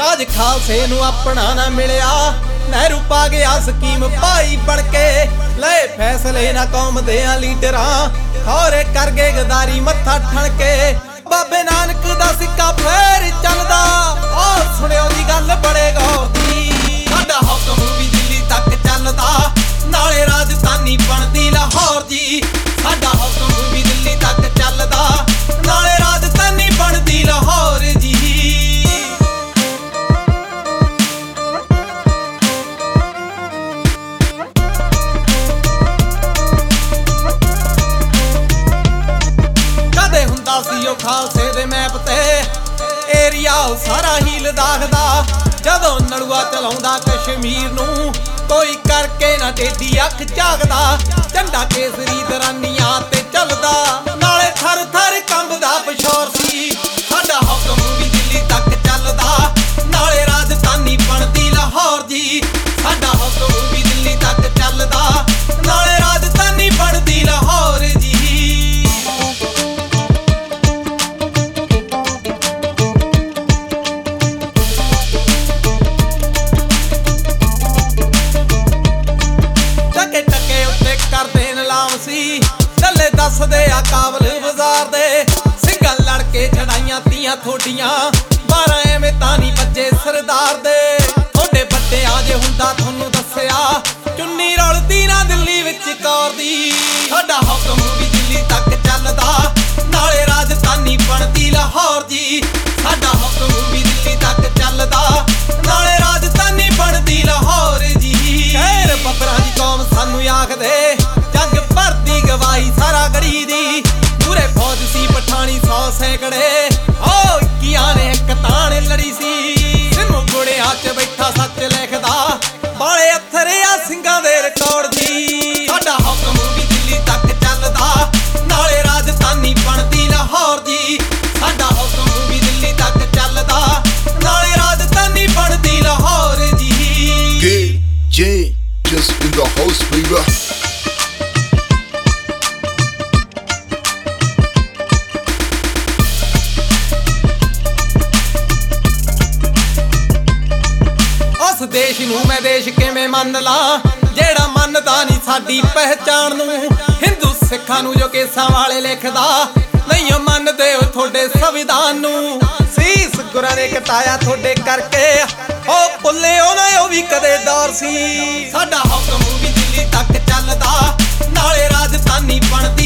राज खालसे नूं अपना ना मिलिया, नेहरू पा गया स्कीम भाई बन के। ले फैसले ना कौम देआं लीडरां, खौरे कर गए गदारी मत्था ठण के। बाबे नानक दा सिक्का फेर चलदा, ओ सुणियो जी गल बड़े गौर दी। साडा हुक्म भी दिल्ली तक चलदा, नाले राजधानी बनदी लाहौर जी। साडा हुक्म भी दिल्ली तक चलदा, नाले राजधानी बनदी लाहौर जी। कदे हुंदा सी ओ खालसे दे मैप ते, एरिया सारा ही लद्दाख दा। जदों नलूआ चलाउंदा कश्मीर नूं, कोई करके ना टेढ़ी अख झाकदा। झंडा केसरी दरानियां ते चलदा, नाले थर थर कंबदा पशौर सी। साडा हुक्म भी दिल्ली तक चलदा, नाले राजधानी बनदी लाहौर जी। साडा हुक्म भी दिल्ली तक चलदा, नाले राजधानी बनदी लाहौर जी। ਚੱਲੇ ਦੱਸਦੇ ਆ ਕਾਬਲ ਬਾਜ਼ਾਰ ਦੇ, ਸਿੰਘਾਂ ਲੜ ਕੇ ਛੜਾਈਆਂ ਤੀਆਂ ਥੋਡੀਆਂ, 12 ਐਵੇਂ ਤਾਂ ਨਹੀਂ ਬੱਜੇ ਸਰਦਾਰ ਦੇ। ਥੋਡੇ ਵੱਡਿਆਂ ਜੇ ਹੁੰਦਾ ਤੁਹਾਨੂੰ ਦੱਸਿਆ, ਚੁੰਨੀ ਰਲਦੀ ਨਾ ਦਿੱਲੀ ਵਿੱਚ ਕੌਰ ਦੀ। ਸਾਡਾ ਹੁਕਮ ਵੀ ਦਿੱਲੀ ਤੱਕ ਚੱਲਦਾ, ਨਾਲੇ ਰਾਜਧਾਨੀ ਬਣਦੀ ਲਾਹੌਰ ਜੀ। ਸਾਡਾ ਹੁਕਮ ਵੀ ਦਿੱਲੀ ਤੱਕ ਚੱਲਦਾ, ਨਾਲੇ ਰਾਜਧਾਨੀ ਬਣਦੀ ਲਾਹੌਰ ਜੀ। ਖੈਰ ਬੱਬਰਾਂ ਦੀ ਕੌਮ ਸਾਨੂੰ ਆਖਦੇ, ਜੰਗ ਭਰਦੀ ਗਵਾਈ ਸਾਰਾ ਗੜੀ ਦੀ। ਪੂਰੇ ਫੌਜ ਸੀ ਪਠਾਣੀ 100 ਸੈਂਕੜੇ, ਓ ਇੱਕੀਆਂ ਨੇ ਇੱਕ ਤਾਣ ਲੜੀ ਸੀ। ਸਿਮੂ ਗੁੜਿਆਂ 'ਚ ਬੈਠਾ ਸੱਚ ਲਿਖਦਾ, ਬਾਲੇ ਅੱਥਰ ਆ ਸਿੰਘਾਂ ਦੇ ਰਿਕਾਰਡ ਦੀ। ਸਾਡਾ ਹੁਕਮ ਵੀ ਦਿੱਲੀ ਤੱਕ ਚੱਲਦਾ, ਨਾਲੇ ਰਾਜਧਾਨੀ ਬਣਦੀ ਲਾਹੌਰ ਜੀ। ਸਾਡਾ ਹੁਕਮ ਵੀ ਦਿੱਲੀ ਤੱਕ ਚੱਲਦਾ, ਨਾਲੇ ਰਾਜਧਾਨੀ ਬਣਦੀ ਲਾਹੌਰ ਜੀ। KJ just in the house, baby. ਉਸ ਦੇਸ਼ ਨੂੰ ਮੈਂ ਦੇਸ਼ ਕਿਵੇਂ ਮੰਨ ਲਾਂ, ਜਿਹੜਾ ਮੰਨਦਾ ਨਹੀਂ ਸਾਡੀ ਪਹਿਚਾਣ ਨੂੰ। ਹਿੰਦੂ ਸਿੱਖਾਂ ਨੂੰ ਜੋ ਕੇਸਾਂ ਵਾਲੇ ਲਿਖਦਾ, ਨਹੀਂ ਮੰਨਦੇ ਹੋ ਤੁਹਾਡੇ ਸੰਵਿਧਾਨ ਨੂੰ। ਸੀਸ ਗੁਰਾਂ ਨੇ ਕਟਾਇਆ ਤੁਹਾਡੇ ਕਰਕੇ, ਉਹ ਭੁੱਲਿਓ ਨਾ ਉਹ ਵੀ ਕਦੇ ਦੌਰ ਸੀ। ਸਾਡਾ ਹੁਕਮ ਵੀ ਦਿੱਲੀ ਤੱਕ ਚੱਲਦਾ, ਨਾਲੇ ਰਾਜਧਾਨੀ ਬਣਦੀ